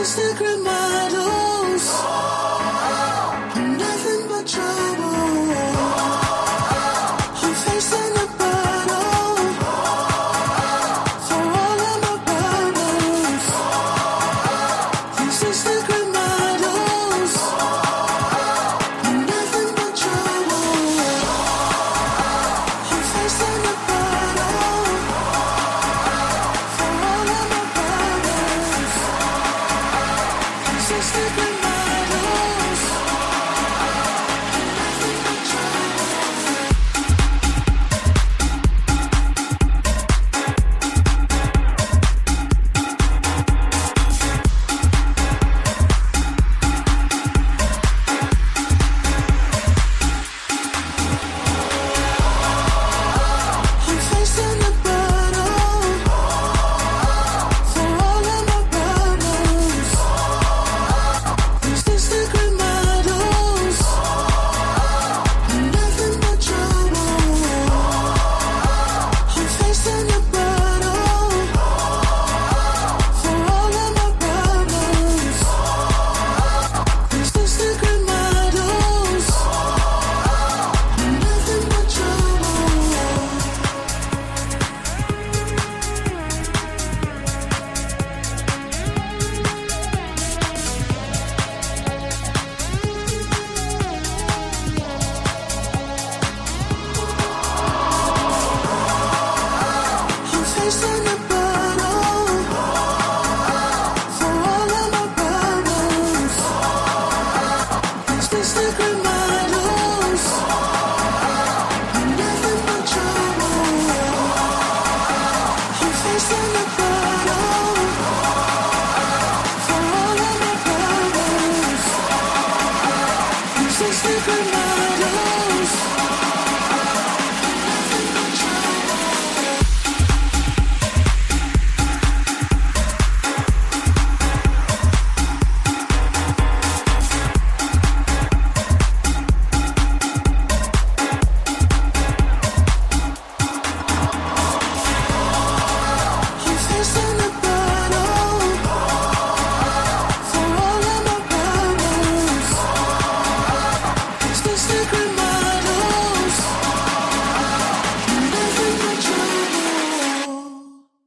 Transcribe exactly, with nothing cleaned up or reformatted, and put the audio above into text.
Instagram models, nothing but trouble. I'm facing a battle for all of my problems. These Instagram models, nothing but trouble. I'm facing a battle for all of my problems. These Instagram